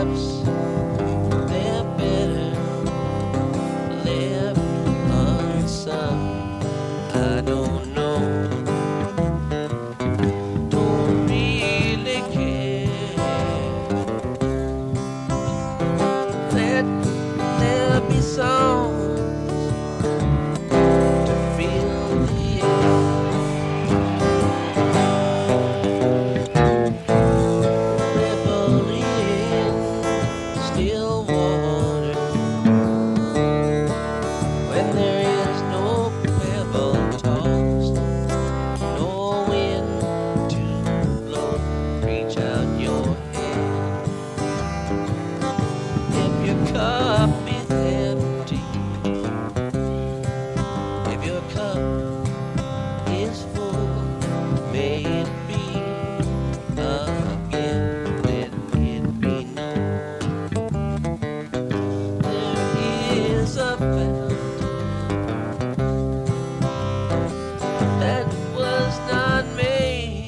steps, they're better left unsung. I don't know, don't really care. Let there be songs to fill the air. Ripple in still water when there is no pebble tossed, no wind to blow. Reach out your hand. If your cup is empty, if your cup is full, may it be again, let it be known. There is a fountain that was not made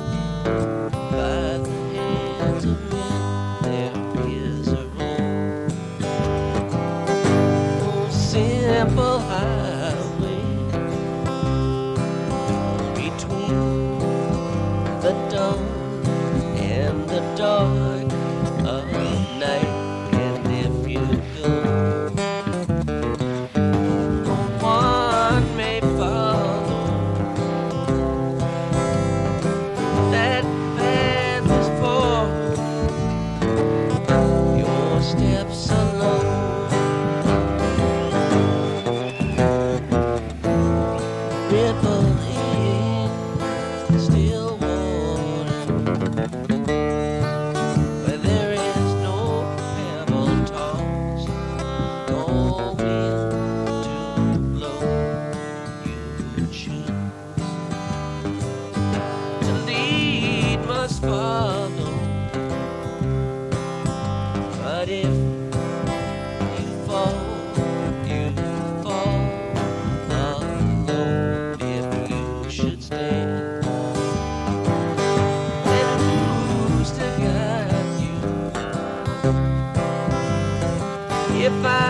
by the hands of men. There is a road, oh, simple highway between the dawn and the dark of night. And if you go, no one may follow. That path is for your steps alone. Ripple in still water where there is no pebble tossed, no wind to blow. You choose to lead must follow, but if you fall, you fall alone. If you should stand, then who's to guide you? If I